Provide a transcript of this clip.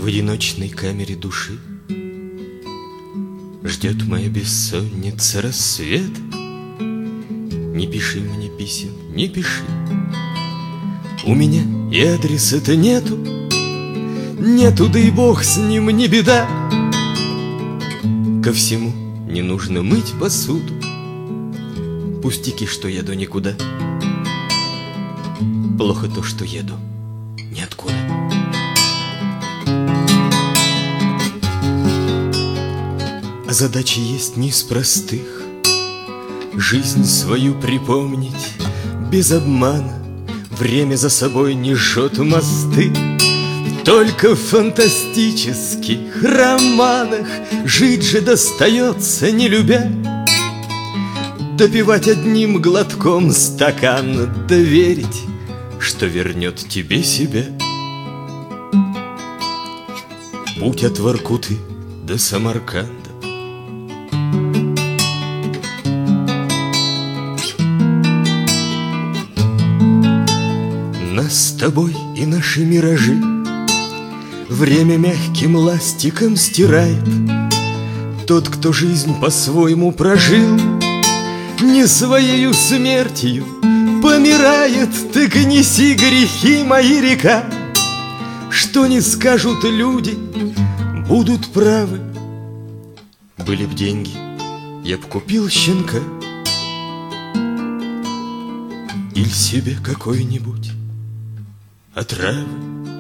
В одиночной камере души ждет моя бессонница рассвет. Не пиши мне писем, не пиши. У меня и адреса-то нету. Нету, да и бог с ним, не беда. Ко всему не нужно мыть посуду. Пустяки, что еду никуда. Плохо то, что еду ниоткуда. А задача есть не из простых. Жизнь свою припомнить без обмана. Время за собой не жжет мосты. Только в фантастических романах жить же достается, не любя. Допивать одним глотком стакан, доверить, что вернет тебе себя. Путь от Воркуты до Самарканда. Нас с тобой и наши миражи время мягким ластиком стирает. Тот, кто жизнь по-своему прожил, не своею смертью помирает. Так неси грехи мои, река. Что не скажут люди, будут правы. Были б деньги, я б купил щенка. Или себе какой-нибудь отравы.